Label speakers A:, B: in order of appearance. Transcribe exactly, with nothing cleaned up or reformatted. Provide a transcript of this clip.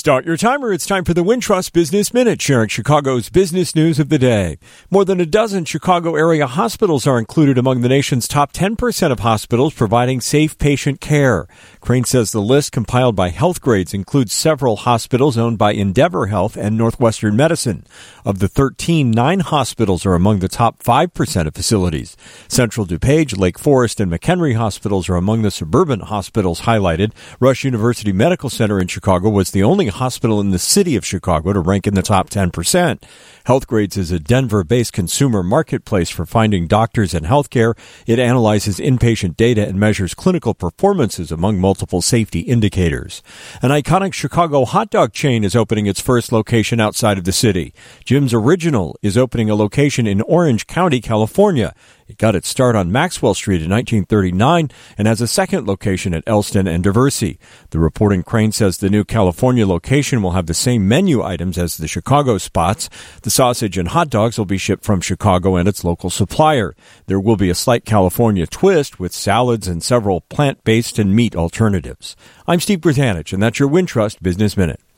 A: Start your timer. It's time for the Wintrust Business Minute, sharing Chicago's business news of the day. More than a dozen Chicago area hospitals are included among the nation's top ten percent of hospitals providing safe patient care. Crane says the list compiled by Healthgrades includes several hospitals owned by Endeavor Health and Northwestern Medicine. Of the thirteen, nine hospitals are among the top five percent of facilities. Central DuPage, Lake Forest, and McHenry hospitals are among the suburban hospitals highlighted. Rush University Medical Center in Chicago was the only hospital in the city of Chicago to rank in the top ten percent. Healthgrades is a Denver-based consumer marketplace for finding doctors and healthcare. It analyzes inpatient data and measures clinical performances among multiple safety indicators. An iconic Chicago hot dog chain is opening its first location outside of the city. Jim's Original is opening a location in Orange County, California. It got its start on Maxwell Street in nineteen thirty-nine and has a second location at Elston and Diversey. The reporting Crane says the new California location will have the same menu items as the Chicago spots. The sausage and hot dogs will be shipped from Chicago and its local supplier. There will be a slight California twist with salads and several plant-based and meat alternatives. I'm Steve Grzanich, and that's your Wintrust Business Minute.